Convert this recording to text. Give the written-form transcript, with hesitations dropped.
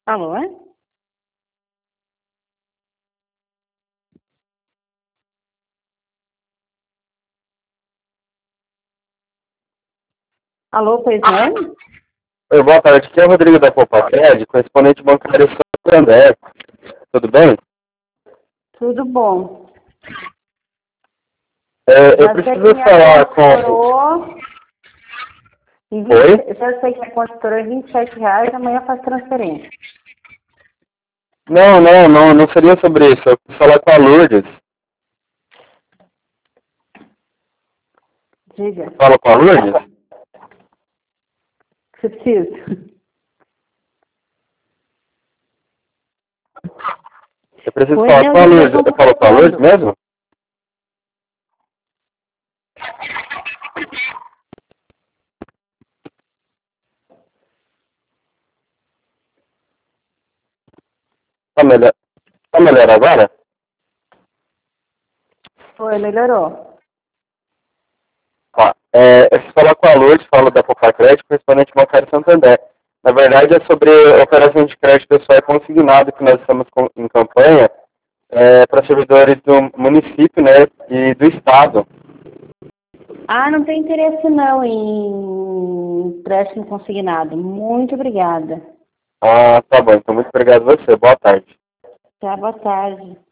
Alô? Alô, pois não? Oi, boa tarde. Aqui é o Rodrigo da Popacred, correspondente bancário Santander. Tudo bem? Tudo bom. Eu Já sei que preciso minha falar conta com... estourou. Oi? Já sei que minha conta estourou em R$ 27, amanhã faz transferência. Não seria sobre isso. Eu preciso falar com a Lourdes. Diga. Fala com a Lourdes? O que você precisa? Eu preciso Oi, falar meu com a Deus, eles Lourdes. não Eu estão falo com a Lourdes falando. mesmo? Tá melhor, tá melhor agora? Oi, melhorou. Tá. Eu preciso falar com a Lourdes, falo da Popacred, correspondente bancário Santander. Na verdade, é sobre operação de crédito pessoal consignado que nós estamos em campanha para servidores do município, né, e do estado. Ah, não tem interesse não em empréstimo consignado. Muito obrigada. Ah, tá bom. Então, muito obrigado a você. Boa tarde. Tá, boa tarde.